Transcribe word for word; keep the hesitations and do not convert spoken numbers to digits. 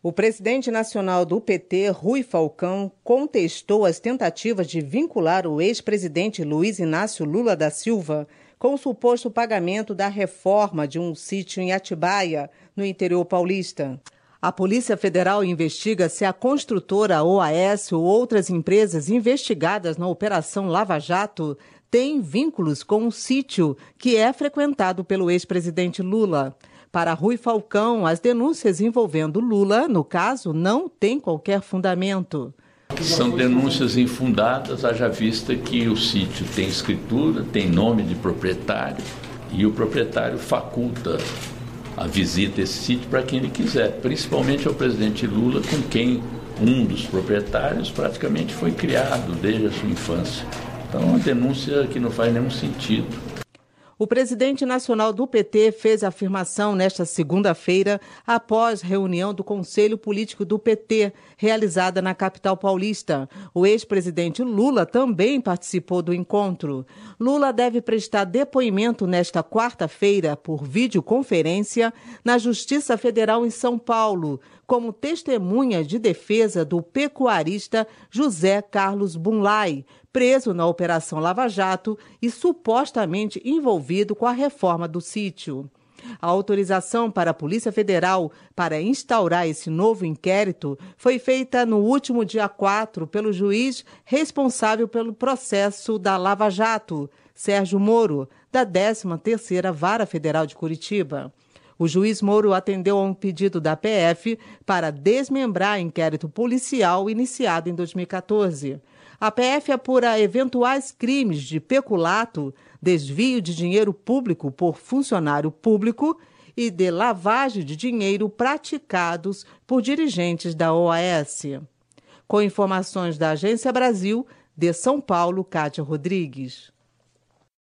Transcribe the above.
O presidente nacional do P T, Rui Falcão, contestou as tentativas de vincular o ex-presidente Luiz Inácio Lula da Silva com o suposto pagamento da reforma de um sítio em Atibaia, no interior paulista. A Polícia Federal investiga se a construtora O A S ou outras empresas investigadas na Operação Lava Jato têm vínculos com o sítio que é frequentado pelo ex-presidente Lula. Para Rui Falcão, as denúncias envolvendo Lula, no caso, não têm qualquer fundamento. São denúncias infundadas, haja vista que o sítio tem escritura, tem nome de proprietário e o proprietário faculta a visita a esse sítio para quem ele quiser, principalmente ao presidente Lula, com quem um dos proprietários praticamente foi criado desde a sua infância. Então, é uma denúncia que não faz nenhum sentido. O presidente nacional do P T fez a afirmação nesta segunda-feira, após reunião do Conselho Político do P T, realizada na capital paulista. O ex-presidente Lula também participou do encontro. Lula deve prestar depoimento nesta quarta-feira, por videoconferência, na Justiça Federal em São Paulo, como testemunha de defesa do pecuarista José Carlos Bunlai, preso na Operação Lava Jato e supostamente envolvido com a reforma do sítio. A autorização para a Polícia Federal para instaurar esse novo inquérito foi feita no último dia quatro pelo juiz responsável pelo processo da Lava Jato, Sérgio Moro, da décima terceira Vara Federal de Curitiba. O juiz Moro atendeu a um pedido da P F para desmembrar inquérito policial iniciado em dois mil e quatorze. A P F apura eventuais crimes de peculato, desvio de dinheiro público por funcionário público e de lavagem de dinheiro praticados por dirigentes da O A S. Com informações da Agência Brasil, de São Paulo, Kátia Rodrigues.